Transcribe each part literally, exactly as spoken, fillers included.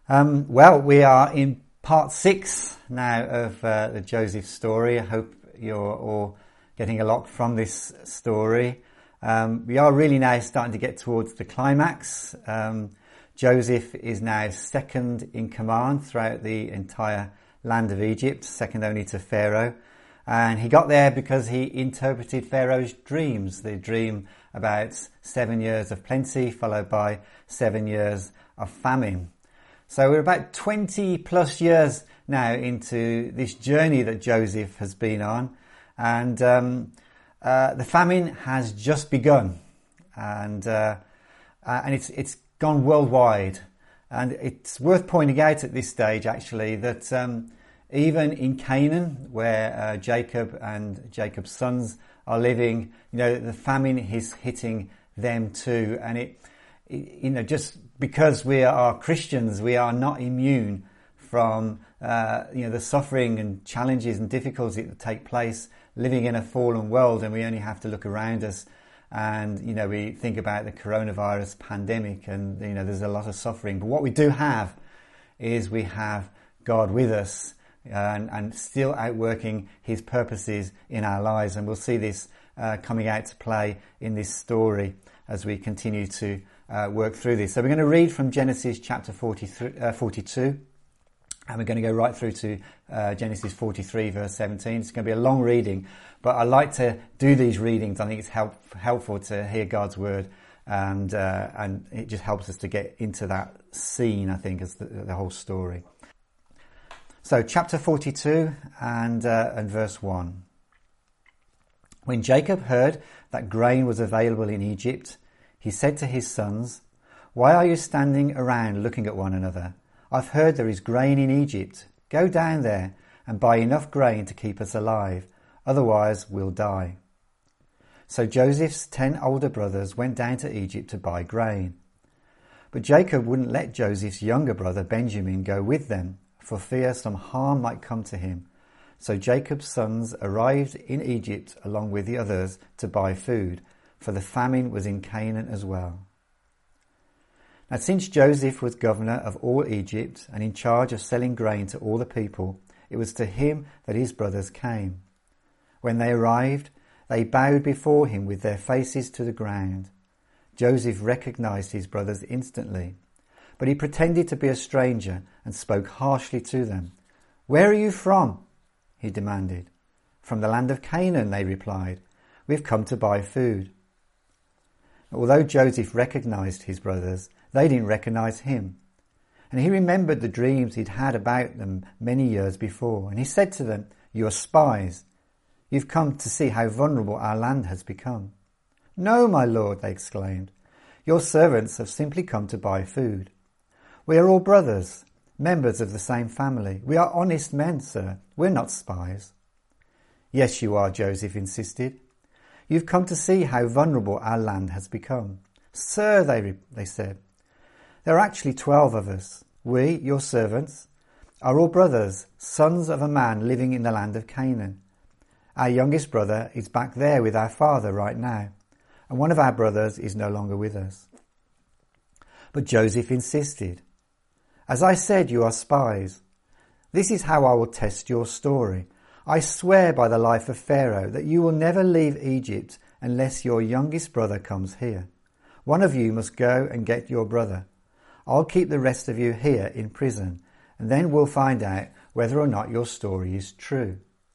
Um, well, we are in part six now of uh, the Joseph story. I hope you're all getting a lot from this story. Um, we are really now starting to get towards the climax. Um, Joseph is now second in command throughout the entire land of Egypt, second only to Pharaoh. And he got there because he interpreted Pharaoh's dreams, the dream about seven years of plenty followed by seven years of famine. So we're about twenty plus years now into this journey that Joseph has been on, and um, uh, the famine has just begun, and uh, uh, and it's it's gone worldwide. And it's worth pointing out at this stage, actually, that um, even in Canaan, where uh, Jacob and Jacob's sons are living, you know, the famine is hitting them too, and it, it you know, just because we are Christians, we are not immune from uh, you know the suffering and challenges and difficulties that take place living in a fallen world, and we only have to look around us, and you know we think about the coronavirus pandemic, and you know there's a lot of suffering. But what we do have is we have God with us, and, and still outworking His purposes in our lives, and we'll see this uh, coming out to play in this story as we continue to Uh, work through this. So we're going to read from Genesis chapter forty-three, uh, forty-two, and we're going to go right through to uh, Genesis forty-three verse seventeen. It's going to be a long reading, but I like to do these readings. I think it's help, helpful to hear God's word, and uh, and it just helps us to get into that scene, I think, as the, the whole story. So chapter forty-two and uh, and verse one. When Jacob heard that grain was available in Egypt, he said to his sons, "Why are you standing around looking at one another? I've heard there is grain in Egypt. Go down there and buy enough grain to keep us alive. Otherwise we'll die." So Joseph's ten older brothers went down to Egypt to buy grain. But Jacob wouldn't let Joseph's younger brother Benjamin go with them, for fear some harm might come to him. So Jacob's sons arrived in Egypt along with the others to buy food, for the famine was in Canaan as well. Now since Joseph was governor of all Egypt and in charge of selling grain to all the people, it was to him that his brothers came. When they arrived, they bowed before him with their faces to the ground. Joseph recognized his brothers instantly, but he pretended to be a stranger and spoke harshly to them. "Where are you from?" he demanded. "From the land of Canaan," they replied. "We've come to buy food." Although Joseph recognized his brothers, they didn't recognize him. And he remembered the dreams he'd had about them many years before. And he said to them, "You are spies. You've come to see how vulnerable our land has become." "No, my lord," they exclaimed. "Your servants have simply come to buy food. We are all brothers, members of the same family. We are honest men, sir. We're not spies." "Yes, you are," Joseph insisted. "You've come to see how vulnerable our land has become." "Sir," they, they said, "there are actually twelve of us. We, your servants, are all brothers, sons of a man living in the land of Canaan. Our youngest brother is back there with our father right now, and one of our brothers is no longer with us." But Joseph insisted. "As I said, you are spies. This is how I will test your story. I swear by the life of Pharaoh that you will never leave Egypt unless your youngest brother comes here. One of you must go and get your brother. I'll keep the rest of you here in prison, and then we'll find out whether or not your story is true.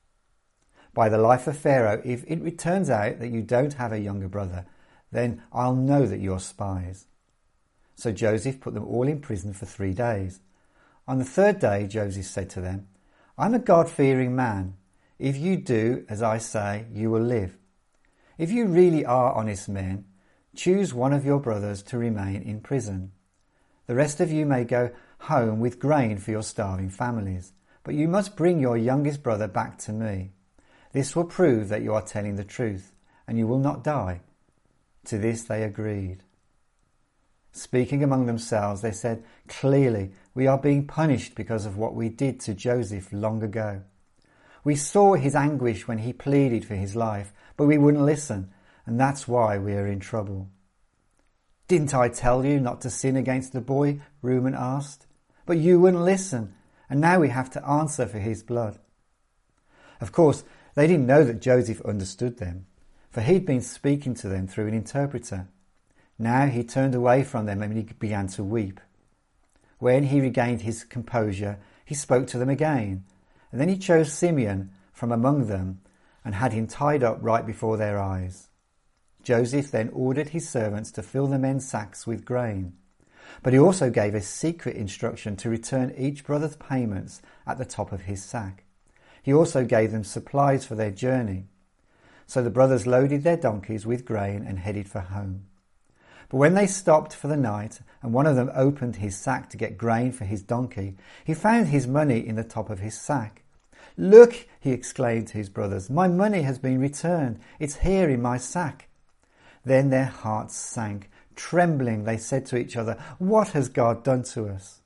By the life of Pharaoh, if it turns out that you don't have a younger brother, then I'll know that you're spies." So Joseph put them all in prison for three days. On the third day, Joseph said to them, "I'm a God-fearing man. If you do as I say, you will live. If you really are honest men, choose one of your brothers to remain in prison. The rest of you may go home with grain for your starving families, but you must bring your youngest brother back to me. This will prove that you are telling the truth, and you will not die." To this they agreed. Speaking among themselves, they said, "Clearly, we are being punished because of what we did to Joseph long ago. We saw his anguish when he pleaded for his life, but we wouldn't listen, and that's why we are in trouble." "Didn't I tell you not to sin against the boy?" Reuben asked. But you wouldn't listen, and now we have to answer for his blood." Of course, they didn't know that Joseph understood them, for he'd been speaking to them through an interpreter. Now he turned away from them and he began to weep. When he regained his composure, he spoke to them again, and then he chose Simeon from among them and had him tied up right before their eyes. Joseph then ordered his servants to fill the men's sacks with grain, but he also gave a secret instruction to return each brother's payments at the top of his sack. He also gave them supplies for their journey. So the brothers loaded their donkeys with grain and headed for home. But when they stopped for the night and one of them opened his sack to get grain for his donkey, he found his money in the top of his sack. "Look," he exclaimed to his brothers, "my money has been returned. It's here in my sack." Then their hearts sank. Trembling, they said to each other, "What has God done to us?"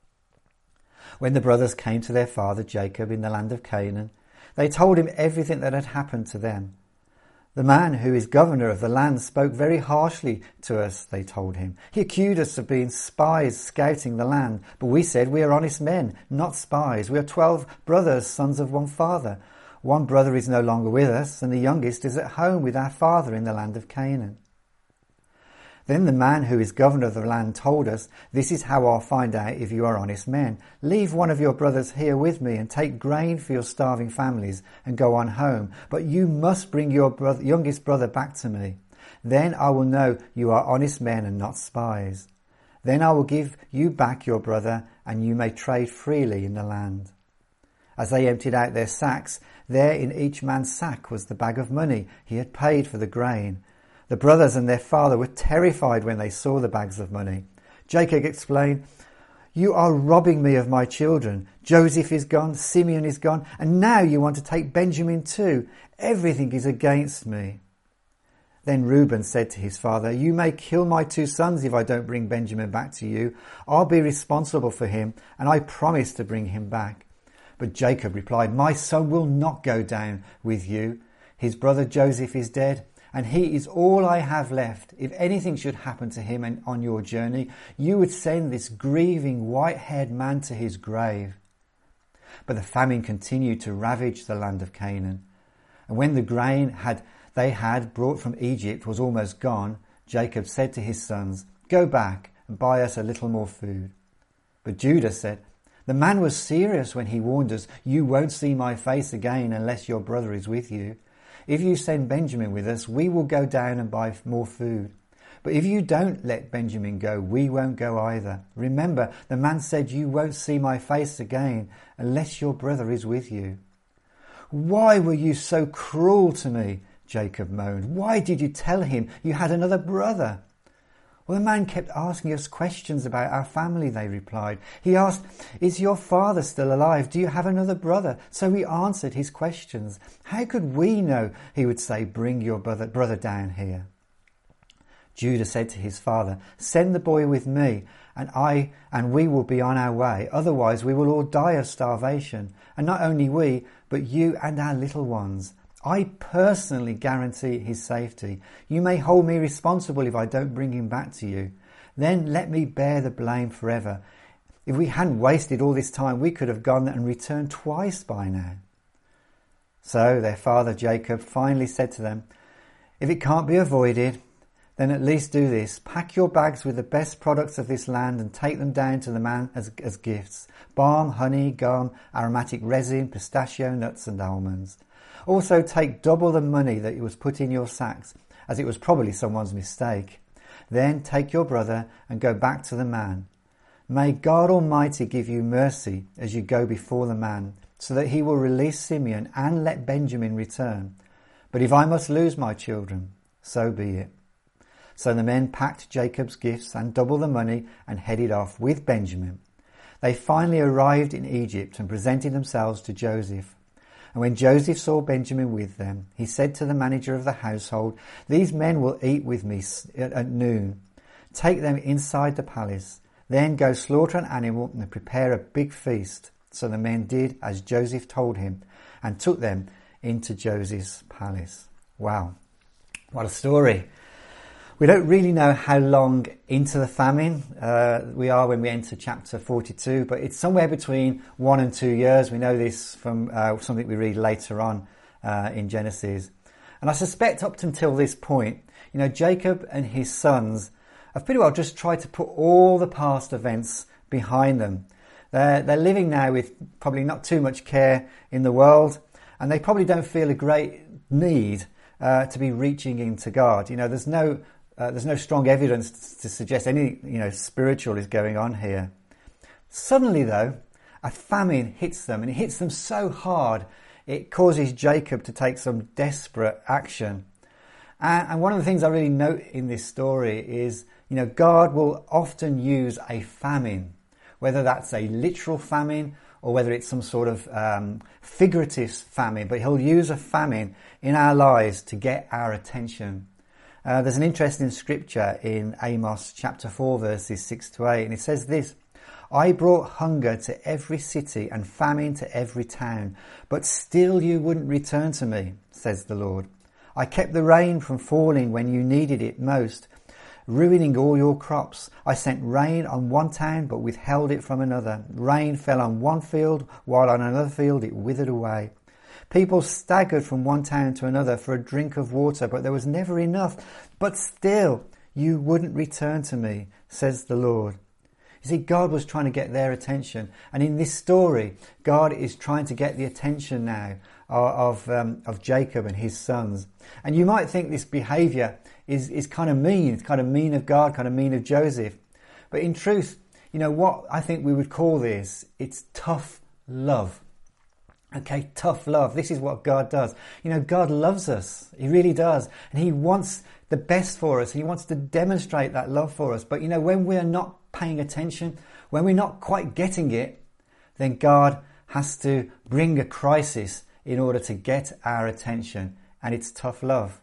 When the brothers came to their father Jacob in the land of Canaan, they told him everything that had happened to them. "The man who is governor of the land spoke very harshly to us," they told him. "He accused us of being spies scouting the land, but we said we are honest men, not spies. We are twelve brothers, sons of one father. One brother is no longer with us, and the youngest is at home with our father in the land of Canaan." Then the man who is governor of the land told us, "This is how I'll find out if you are honest men. Leave one of your brothers here with me and take grain for your starving families and go on home. But you must bring your brother, youngest brother back to me. Then I will know you are honest men and not spies. Then I will give you back your brother and you may trade freely in the land." As they emptied out their sacks, there in each man's sack was the bag of money he had paid for the grain. The brothers and their father were terrified when they saw the bags of money. Jacob explained, "You are robbing me of my children. Joseph is gone, Simeon is gone, and now you want to take Benjamin too. Everything is against me." Then Reuben said to his father, "You may kill my two sons if I don't bring Benjamin back to you. I'll be responsible for him, and I promise to bring him back." But Jacob replied, "My son will not go down with you. His brother Joseph is dead, and he is all I have left. If anything should happen to him and on your journey, you would send this grieving white-haired man to his grave." But the famine continued to ravage the land of Canaan. And when the grain had they had brought from Egypt was almost gone, Jacob said to his sons, "Go back and buy us a little more food." But Judah said, "The man was serious when he warned us, 'You won't see my face again unless your brother is with you.' If you send Benjamin with us, we will go down and buy more food. But if you don't let Benjamin go, we won't go either. Remember, the man said, 'You won't see my face again unless your brother is with you.'" "Why were you so cruel to me?" Jacob moaned. "Why did you tell him you had another brother?" "Well, the man kept asking us questions about our family," they replied. "He asked, 'Is your father still alive? Do you have another brother?' So we answered his questions. How could we know?" He would say, "Bring your brother, brother down here." Judah said to his father, "Send the boy with me, and I and we will be on our way. Otherwise we will all die of starvation, and not only we, but you and our little ones. I personally guarantee his safety. You may hold me responsible if I don't bring him back to you. Then let me bear the blame forever. If we hadn't wasted all this time, we could have gone and returned twice by now." So their father Jacob finally said to them, "If it can't be avoided, then at least do this. Pack your bags with the best products of this land and take them down to the man as, as gifts. Balm, honey, gum, aromatic resin, pistachio nuts and almonds. Also take double the money that was put in your sacks, as it was probably someone's mistake. Then take your brother and go back to the man. May God Almighty give you mercy as you go before the man, so that he will release Simeon and let Benjamin return. But if I must lose my children, so be it." So the men packed Jacob's gifts and double the money and headed off with Benjamin. They finally arrived in Egypt and presented themselves to Joseph. And when Joseph saw Benjamin with them, he said to the manager of the household, "These men will eat with me at noon. Take them inside the palace. Then go slaughter an animal and prepare a big feast." So the men did as Joseph told him and took them into Joseph's palace. Wow, what a story. We don't really know how long into the famine uh, we are when we enter chapter forty-two, but it's somewhere between one and two years. We know this from uh, something we read later on uh, in Genesis. And I suspect up until this point, you know, Jacob and his sons have pretty well just tried to put all the past events behind them. They're, they're living now with probably not too much care in the world, and they probably don't feel a great need uh, to be reaching into God. You know, there's no uh, there's no strong evidence to suggest any, you know, spiritual is going on here. Suddenly, though, a famine hits them, and it hits them so hard it causes Jacob to take some desperate action. And, and one of the things I really note in this story is, you know, God will often use a famine, whether that's a literal famine or whether it's some sort of um, figurative famine, but he'll use a famine in our lives to get our attention. Uh, there's an interesting scripture in Amos chapter four, verses six to eight, and it says this: I brought hunger to every city and famine to every town, but still you wouldn't return to me, says the Lord. I kept the rain from falling when you needed it most, ruining all your crops. I sent rain on one town, but withheld it from another. Rain fell on one field, while on another field it withered away. People staggered from one town to another for a drink of water, but there was never enough. But still, you wouldn't return to me, says the Lord. You see, God was trying to get their attention. And in this story, God is trying to get the attention now of, um, of Jacob and his sons. And you might think this behaviour is, is kind of mean. It's kind of mean of God, kind of mean of Joseph. But in truth, you know, what I think we would call this, it's tough love. Okay, tough love. This is what God does. You know, God loves us. He really does. And he wants the best for us. He wants to demonstrate that love for us. But, you know, when we're not paying attention, when we're not quite getting it, then God has to bring a crisis in order to get our attention. And it's tough love.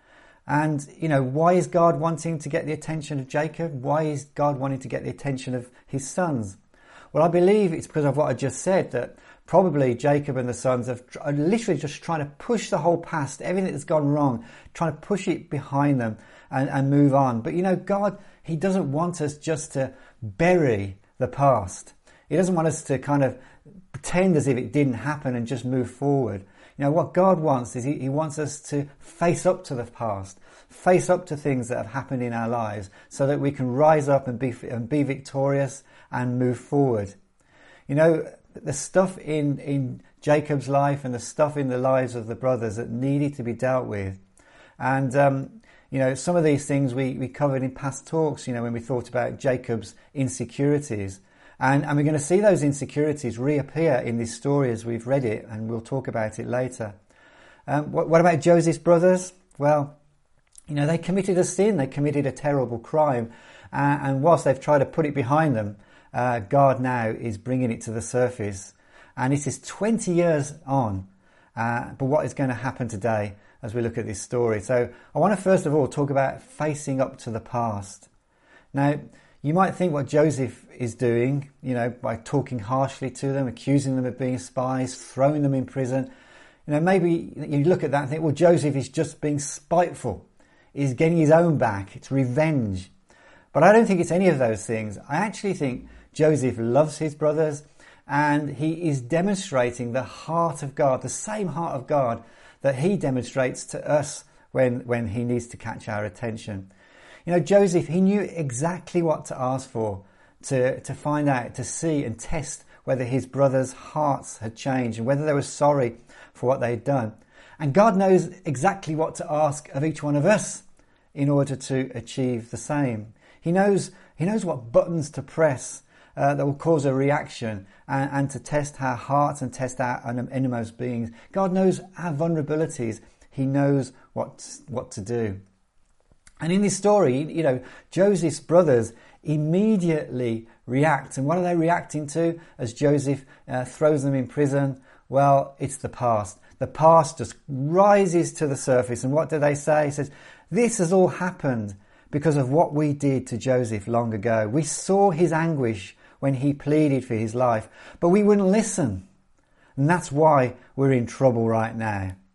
And, you know, why is God wanting to get the attention of Jacob? Why is God wanting to get the attention of his sons? Well, I believe it's because of what I just said, that probably Jacob and the sons are literally just trying to push the whole past, everything that's gone wrong, trying to push it behind them and, and move on. But, you know, God, he doesn't want us just to bury the past. He doesn't want us to kind of pretend as if it didn't happen and just move forward. You know, what God wants is he, he wants us to face up to the past, face up to things that have happened in our lives so that we can rise up and be, and be victorious and move forward. You know, the stuff in, in Jacob's life and the stuff in the lives of the brothers that needed to be dealt with. And, um, you know, some of these things we, we covered in past talks, you know, when we thought about Jacob's insecurities. And, and we're going to see those insecurities reappear in this story as we've read it, and we'll talk about it later. Um, what, what about Joseph's brothers? Well, you know, they committed a sin, they committed a terrible crime, uh, and whilst they've tried to put it behind them, uh, God now is bringing it to the surface. And it is twenty years on, uh, but what is going to happen today as we look at this story? So I want to first of all talk about facing up to the past. Now, you might think what Joseph is doing, you know, by talking harshly to them, accusing them of being spies, throwing them in prison. You know, maybe you look at that and think, well, Joseph is just being spiteful. He's getting his own back. It's revenge. But I don't think it's any of those things. I actually think Joseph loves his brothers, and he is demonstrating the heart of God, the same heart of God that he demonstrates to us when, when he needs to catch our attention. You know, Joseph, he knew exactly what to ask for, to, to find out, to see and test whether his brothers' hearts had changed and whether they were sorry for what they had done. And God knows exactly what to ask of each one of us in order to achieve the same. He knows, he knows what buttons to press uh, that will cause a reaction and, and to test our hearts and test our innermost beings. God knows our vulnerabilities. He knows what, what to do. And in this story, you know, Joseph's brothers immediately react. And what are they reacting to as Joseph uh, throws them in prison? Well, it's the past. The past just rises to the surface. And what do they say? He says, this has all happened because of what we did to Joseph long ago. We saw his anguish when he pleaded for his life, but we wouldn't listen. And that's why we're in trouble right now.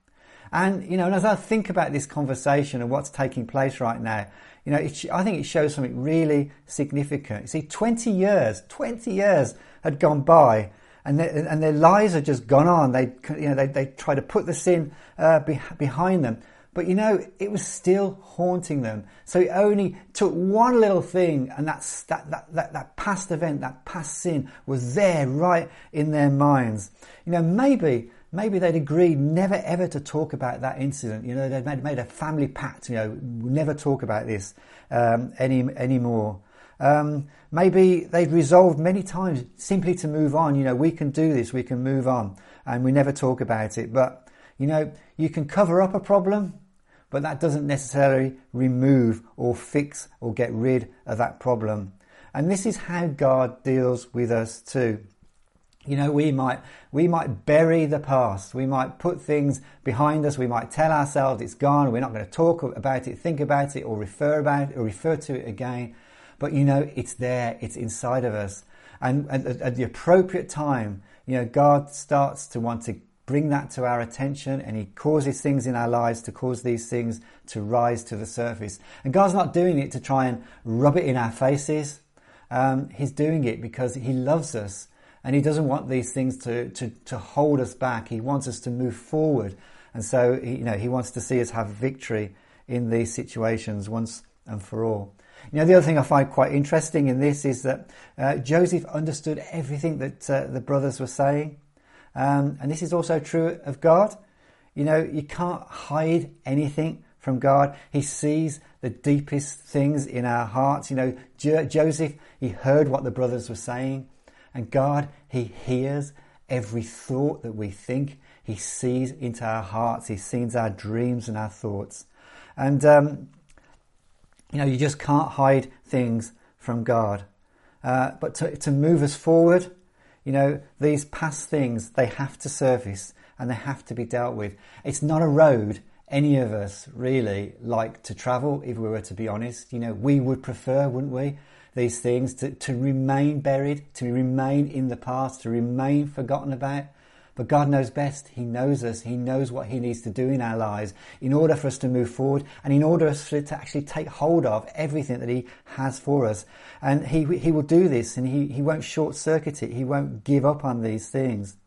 And, you know, and as I think about this conversation and what's taking place right now, you know, it, I think it shows something really significant. You see, twenty years, twenty years had gone by, and their, and their lives had just gone on. They, you know, they, they tried to put the sin uh, be, behind them. But, you know, it was still haunting them. So it only took one little thing, and that's, that, that, that, that past event, that past sin was there right in their minds. You know, maybe... Maybe they'd agreed never ever to talk about that incident. You know, they'd made, made a family pact, you know, we'll never talk about this um, any anymore. Um, maybe they'd resolved many times simply to move on. You know, we can do this, we can move on, and we never talk about it. But, you know, you can cover up a problem, but that doesn't necessarily remove or fix or get rid of that problem. And this is how God deals with us too. You know, we might we might bury the past. We might put things behind us. We might tell ourselves it's gone. We're not going to talk about it, think about it, or refer about it, or refer to it again. But, you know, it's there. It's inside of us. And at, at the appropriate time, you know, God starts to want to bring that to our attention, and he causes things in our lives to cause these things to rise to the surface. And God's not doing it to try and rub it in our faces. Um, he's doing it because he loves us. And he doesn't want these things to, to, to hold us back. He wants us to move forward. And so, he, you know, he wants to see us have victory in these situations once and for all. You know, the other thing I find quite interesting in this is that uh, Joseph understood everything that uh, the brothers were saying. Um, and this is also true of God. You know, you can't hide anything from God. He sees the deepest things in our hearts. You know, jo- Joseph, he heard what the brothers were saying. And God, he hears every thought that we think. He sees into our hearts. He sees our dreams and our thoughts. And, um, you know, you just can't hide things from God. Uh, but to, to move us forward, you know, these past things, they have to surface and they have to be dealt with. It's not a road any of us really like to travel, if we were to be honest. You know, we would prefer, wouldn't we? These things to, to remain buried, to remain in the past, to remain forgotten about. But God knows best. He knows us. He knows what he needs to do in our lives in order for us to move forward and in order for us to actually take hold of everything that he has for us. And he he will do this, and he, he won't short circuit it. He won't give up on these things.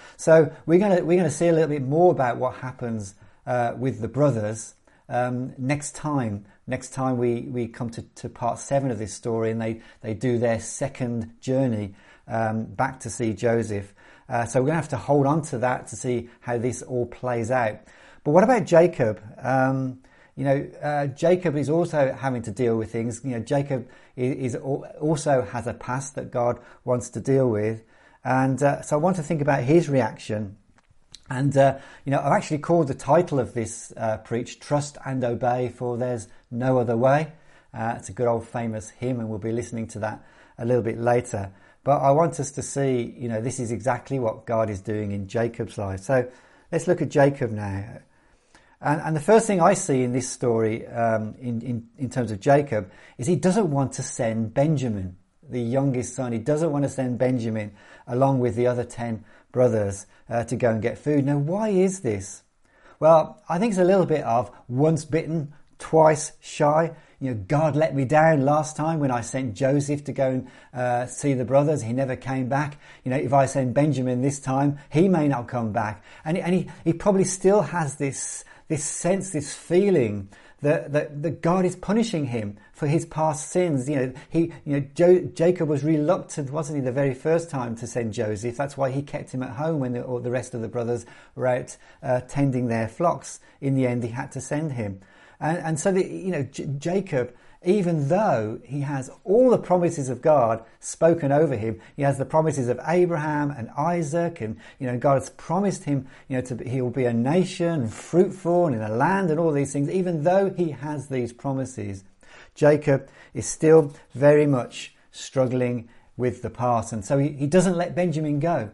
So we're going to we're going to see a little bit more about what happens uh, with the brothers um, next time. Next time we, we come to, to part seven of this story, and they, they do their second journey um, back to see Joseph. Uh, so we're going to have to hold on to that to see how this all plays out. But what about Jacob? Um, you know, uh, Jacob is also having to deal with things. You know, Jacob is, is also has a past that God wants to deal with. And uh, so I want to think about his reaction. And, uh, you know, I've actually called the title of this uh, preach, Trust and Obey, for there's no other way. Uh, it's a good old famous hymn, and we'll be listening to that a little bit later. But I want us to see, you know, this is exactly what God is doing in Jacob's life. So let's look at Jacob now. And, and the first thing I see in this story, um, in, in, in terms of Jacob, is he doesn't want to send Benjamin, the youngest son. He doesn't want to send Benjamin along with the other ten brothers uh, to go and get food. Now, why is this? Well, I think it's a little bit of once bitten, twice shy. You know, God let me down last time when I sent Joseph to go and uh, see the brothers. He never came back. You know, if I send Benjamin this time, he may not come back. And, and he, he probably still has this this sense, this feeling that, that, that God is punishing him for his past sins. You know, he, you know, jo- Jacob was reluctant, wasn't he, the very first time to send Joseph. That's why he kept him at home when the, or the rest of the brothers were out uh, tending their flocks. In the end, he had to send him. And, and so, the, you know, J- Jacob, even though he has all the promises of God spoken over him, he has the promises of Abraham and Isaac, and, you know, God has promised him, you know, to be, he will be a nation, fruitful, and in a land, and all these things. Even though he has these promises, Jacob is still very much struggling with the past, and so he, he doesn't let Benjamin go.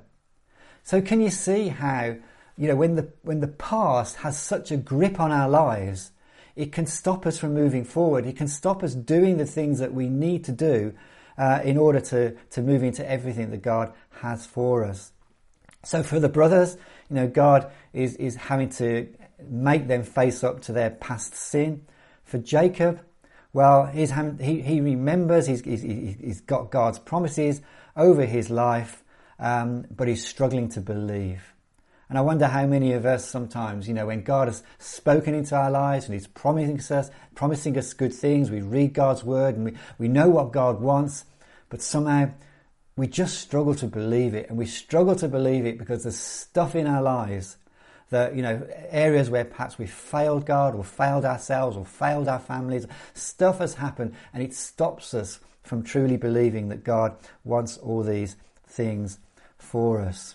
So can you see how, you know, when the when the past has such a grip on our lives, it can stop us from moving forward. It can stop us doing the things that we need to do uh, in order to, to move into everything that God has for us. So for the brothers, you know, God is, is having to make them face up to their past sin. For Jacob, well, he's, he, he remembers he's, he's, he's got God's promises over his life, um, but he's struggling to believe. And I wonder how many of us sometimes, you know, when God has spoken into our lives and he's promising us, promising us good things, we read God's word and we, we know what God wants, but somehow we just struggle to believe it. And we struggle to believe it because there's stuff in our lives that, you know, areas where perhaps we've failed God or failed ourselves or failed our families. Stuff has happened and it stops us from truly believing that God wants all these things for us.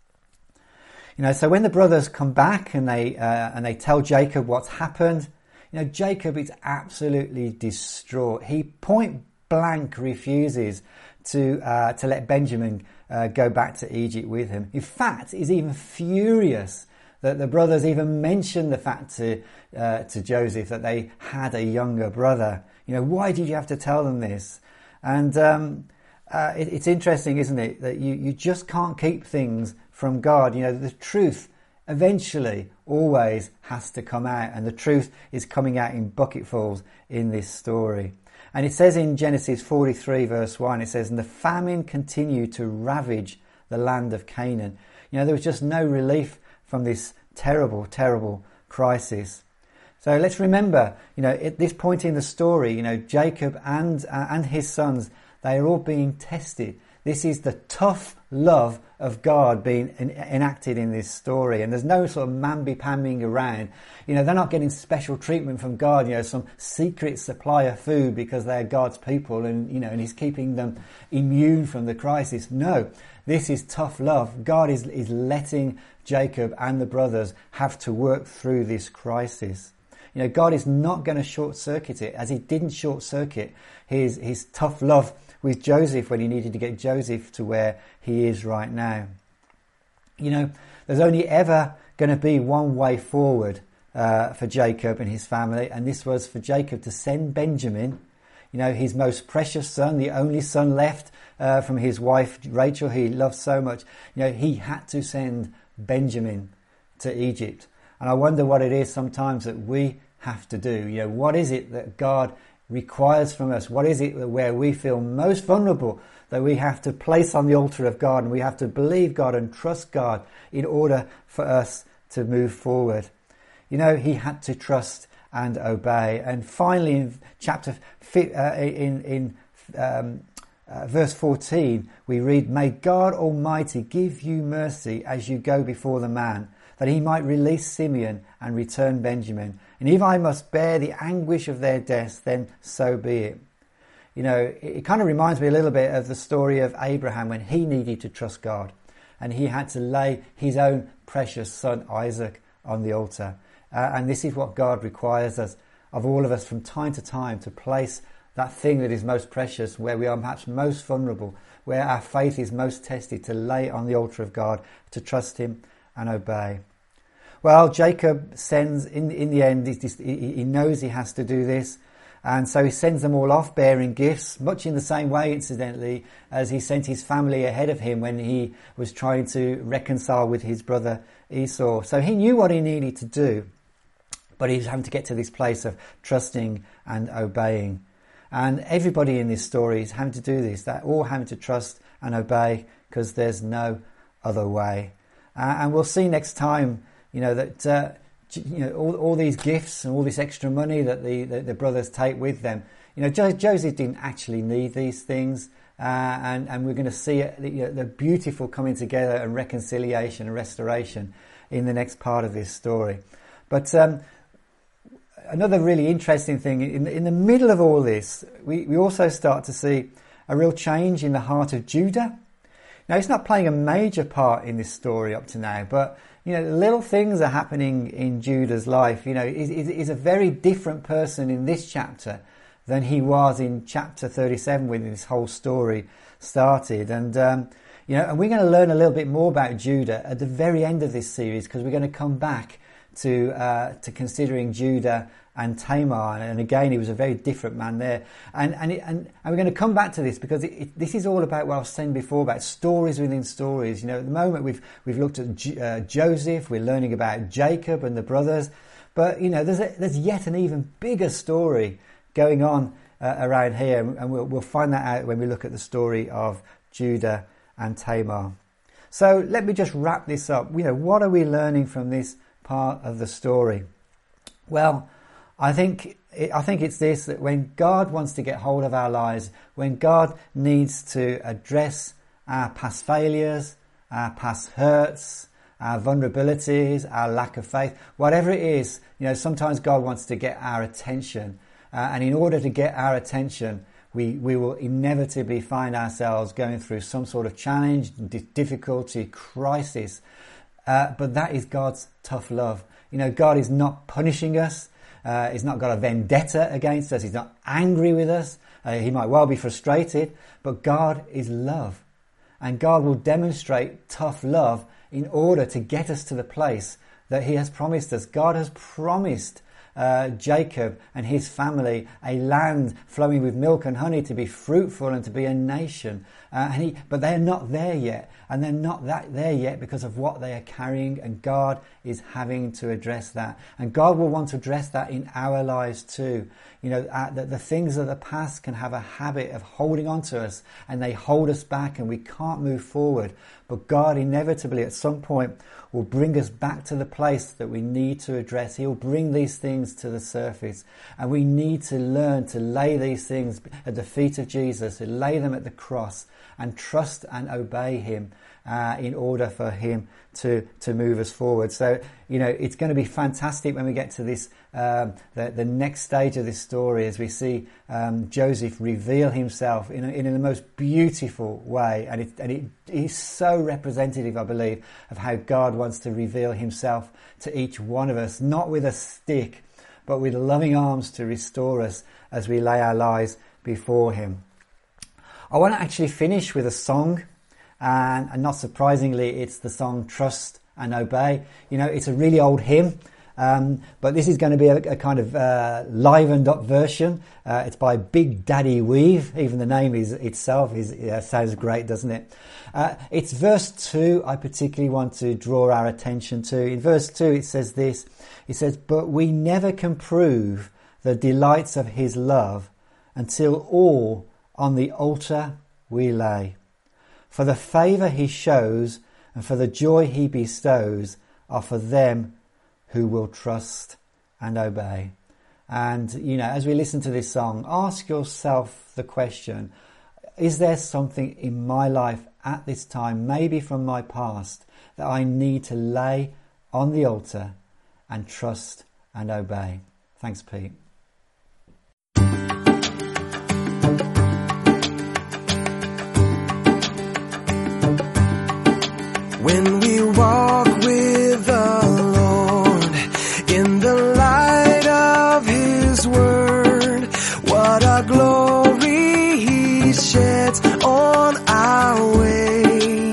You know, so when the brothers come back and they uh, and they tell Jacob what's happened, you know, Jacob is absolutely distraught. He point blank refuses to uh, to let Benjamin uh, go back to Egypt with him. In fact, he's even furious that the brothers even mentioned the fact to uh, to Joseph that they had a younger brother. You know, why did you have to tell them this? And um, uh, it, it's interesting, isn't it, that you, you just can't keep things from God. You know, the truth eventually always has to come out, and the truth is coming out in bucketfuls in this story. And it says in Genesis forty-three verse one, it says, "And the famine continued to ravage the land of Canaan." You know, there was just no relief from this terrible, terrible crisis. So let's remember, you know, at this point in the story, you know, Jacob and uh, and his sons, they are all being tested. This is the tough love of God being en- enacted in this story. And there's no sort of mamby-pambing around. You know, they're not getting special treatment from God, you know, some secret supply of food because they're God's people and, you know, and he's keeping them immune from the crisis. No, this is tough love. God is, is letting Jacob and the brothers have to work through this crisis. You know, God is not going to short-circuit it, as he didn't short-circuit his, his tough love with Joseph when he needed to get Joseph to where he is right now. You know, there's only ever going to be one way forward uh, for Jacob and his family, and this was for Jacob to send Benjamin, you know, his most precious son, the only son left uh, from his wife Rachel, who he loved so much. You know, he had to send Benjamin to Egypt. And I wonder what it is sometimes that we have to do. You know, what is it that God requires from us? What is it where we feel most vulnerable that we have to place on the altar of God, and we have to believe God and trust God in order for us to move forward? You know, he had to trust and obey. And finally, in chapter uh, in in um, uh, verse fourteen, we read, "May God Almighty give you mercy as you go before the man, that he might release Simeon and return Benjamin. And if I must bear the anguish of their deaths, then so be it." You know, it, it kind of reminds me a little bit of the story of Abraham when he needed to trust God and he had to lay his own precious son Isaac on the altar. Uh, and this is what God requires us, of all of us from time to time, to place that thing that is most precious, where we are perhaps most vulnerable, where our faith is most tested, to lay on the altar of God, to trust him and obey. Well, Jacob sends, in, in the end, he, he knows he has to do this. And so he sends them all off bearing gifts, much in the same way, incidentally, as he sent his family ahead of him when he was trying to reconcile with his brother Esau. So he knew what he needed to do, but he was having to get to this place of trusting and obeying. And everybody in this story is having to do this. They're all having to trust and obey because there's no other way. Uh, and we'll see next time, you know, that uh, you know all, all these gifts and all this extra money that the, the, the brothers take with them. You know, jo- Joseph didn't actually need these things, uh, and and we're going to see it, you know, the beautiful coming together and reconciliation and restoration in the next part of this story. But um, another really interesting thing in in the middle of all this, we we also start to see a real change in the heart of Judah. Now, it's not playing a major part in this story up to now, but, you know, little things are happening in Judah's life. You know, he's, he's a very different person in this chapter than he was in chapter thirty-seven when this whole story started. And, um, you know, and we're going to learn a little bit more about Judah at the very end of this series, because we're going to come back to uh, to considering Judah and Tamar, and again he was a very different man there. And and it, and, and we're going to come back to this because it, it, this is all about what I was saying before about stories within stories. You know, at the moment we've we've looked at J- uh, Joseph, we're learning about Jacob and the brothers, but you know there's a, there's yet an even bigger story going on uh, around here, and we'll we'll find that out when we look at the story of Judah and Tamar. So let me just wrap this up. You know, what are we learning from this part of the story? Well, I think I think it's this, that when God wants to get hold of our lives, when God needs to address our past failures, our past hurts, our vulnerabilities, our lack of faith, whatever it is, you know, sometimes God wants to get our attention. Uh, and in order to get our attention, we, we will inevitably find ourselves going through some sort of challenge, difficulty, crisis. Uh, but that is God's tough love. You know, God is not punishing us. Uh, he's not got a vendetta against us. He's not angry with us. Uh, he might well be frustrated, but God is love. And God will demonstrate tough love in order to get us to the place that he has promised us. God has promised uh, Jacob and his family a land flowing with milk and honey, to be fruitful and to be a nation. Uh, and he, but they're not there yet. And they're not that there yet because of what they are carrying, and God is having to address that. And God will want to address that in our lives too. You know, uh, that the things of the past can have a habit of holding on to us, and they hold us back and we can't move forward. But God inevitably at some point will bring us back to the place that we need to address. He'll bring these things to the surface, and we need to learn to lay these things at the feet of Jesus, to lay them at the cross and trust and obey him uh, in order for him to to move us forward. So, you know, it's going to be fantastic when we get to this, um, the, the next stage of this story, as we see um, Joseph reveal himself in a, in the most beautiful way. And it, and it is so representative, I believe, of how God wants to reveal himself to each one of us, not with a stick, but with loving arms to restore us as we lay our lives before him. I want to actually finish with a song, and, and not surprisingly, it's the song Trust and Obey. You know, it's a really old hymn, um, but this is going to be a, a kind of uh, livened up version. Uh, it's by Big Daddy Weave. Even the name is itself is uh, sounds great, doesn't it? Uh, it's verse two I particularly want to draw our attention to. In verse two it says this, it says, "But we never can prove the delights of his love until all on the altar we lay. For the favour he shows and for the joy he bestows are for them who will trust and obey." And, you know, as we listen to this song, ask yourself the question, is there something in my life at this time, maybe from my past, that I need to lay on the altar and trust and obey? Thanks, Pete. When we walk with the Lord in the light of his word, what a glory he sheds on our way.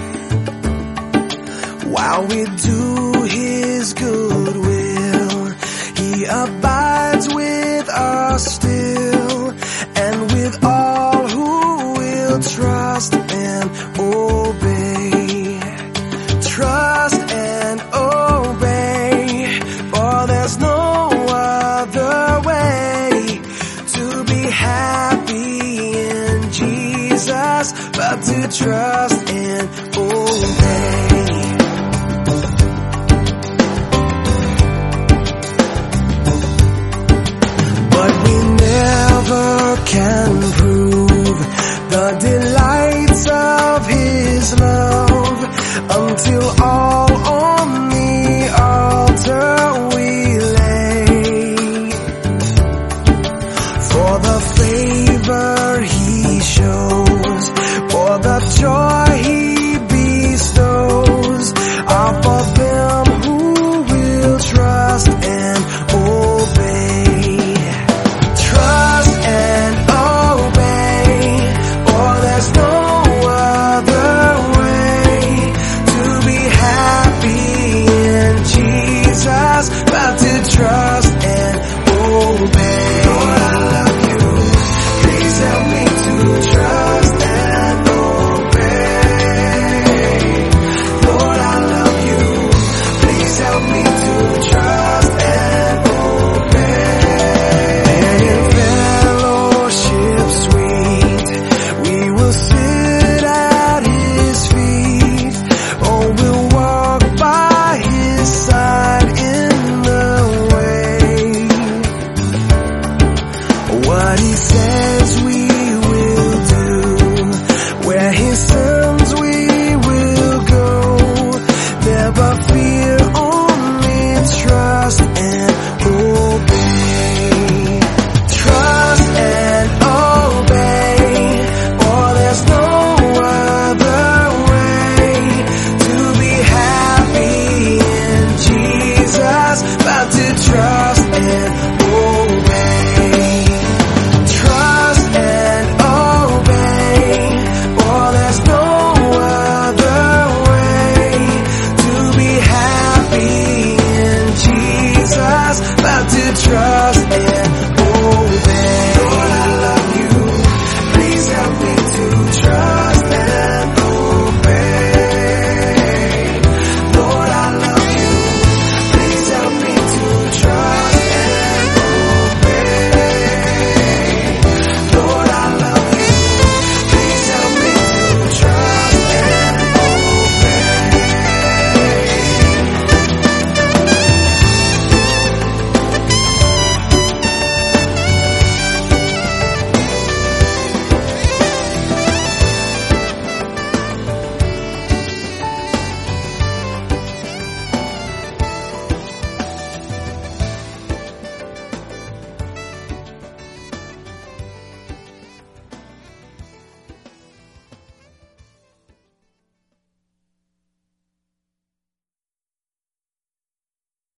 While we do his good will, he abides with us still, and with all who will trust and obey. Trust and obey, for there's no other way to be happy in Jesus but to trust and obey. But we never can prove the delights of his love until